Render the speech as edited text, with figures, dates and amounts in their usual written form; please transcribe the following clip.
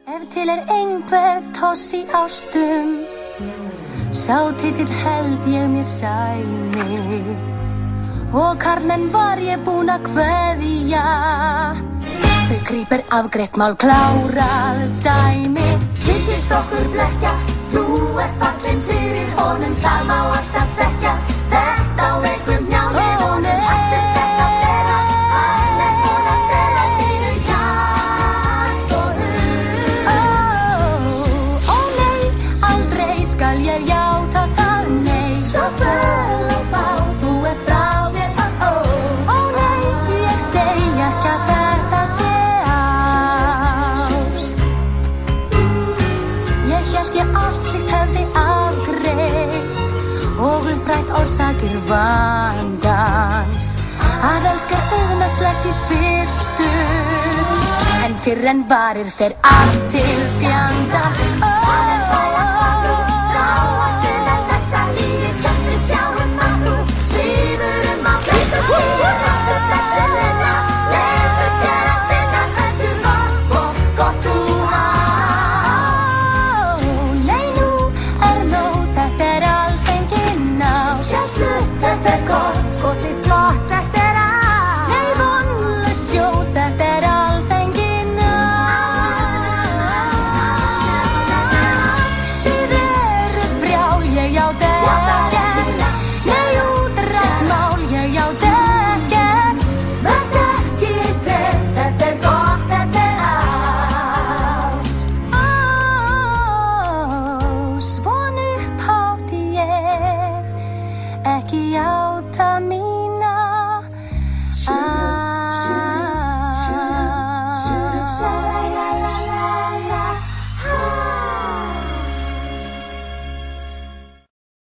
Ef til einhver toss í ástum, sá titill held ég mér sæmi. Og karlmenn var ég búin að kveðja, þau grípur afgreitt mál klárað dæmi. Hyggist okkur blekkja, þú ert fallinn fyrir honum, það má alltaf þekkja. Þetta á veikum hnjáli honum, hættir þetta fela. Hann búinn að stela þínu hjart og hug. Ó nei, aldrei skal ég játa það, nei. Svo föl og fá, þú ert frá mér, ó nei, ég segi ekki að þetta sé ást. Ég hélt ég allt slíkt hefði afgreitt og upprætt orsakir vandans, að elskar auðnastlegt í fyrstu, en fyrr en varir fer allt til fjandans.